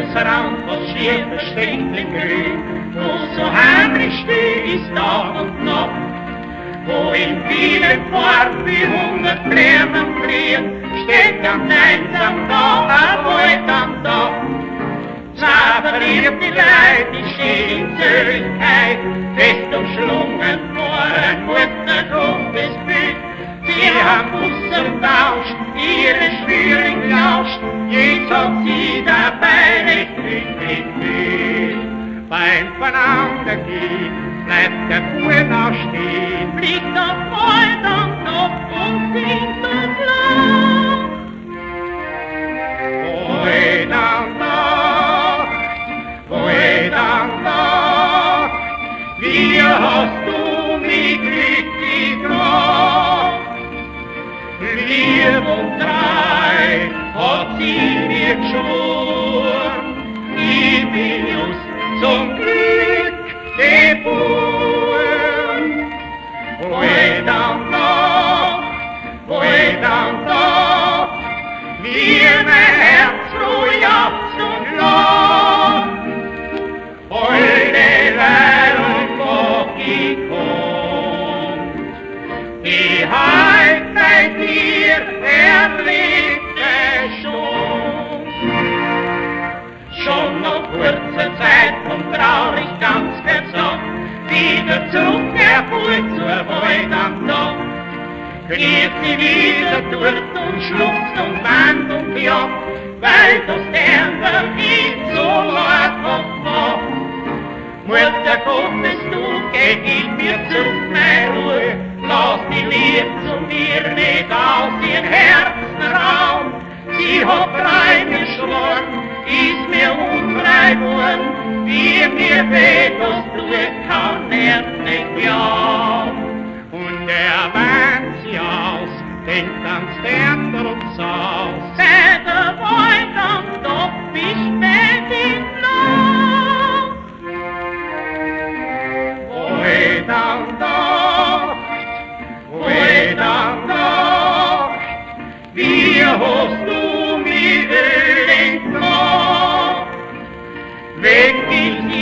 das Rand, was schier versteht in Grün, wo so heimlich still ist Tag und Nacht, wo in vielen Farben wie 100 Blumen blühen, steht ganz einsam da, ein Wald am Dach. Zwei verliebte Leute, die stehen in Zölligkeit, fest umschlungen vor ein guter großes Bild. Sie haben Bussen tauscht, ihre Schwüren lauscht, jetzt hat sie dabei recht richtig viel. Beim Voneinander geht, bleibt der Fuhr noch stehen, fliegt auf Freund am Kopf und singt und lacht. Heute am Nacht, heute am Nacht, wie hast du mich glücklich gemacht? Lieb und treu hat sie mir geschworen, ich bin just zum Glück geboren. Heute am Tag, wie mein Herz froh jauchzt und lacht. Heute Leid mag ich kommt, die Halt bei dir erlebte schon. Schon noch kurze Zeit kommt traurig ganz versagt, wieder zurück der Bull zur Wald am Tag. Kniet sie wieder durch und schluchzt und weint und jagt, weil das Sterben nicht so einfach macht. Mutter Gottes, du gib mir zurück meine Ruhe, lass die Liebe zu mir nicht aus ihren Herzen raum. Sie hat frei geschworen, ist mir unfrei geworden, wie mir weh, das tue, kann nicht ja. Und weint sie aus, denkt ans Sterndrucksaus. Seit der Wald am Topf bis spät in Nacht. Heute am Nacht, wie hast du mich gemacht? Wenn ich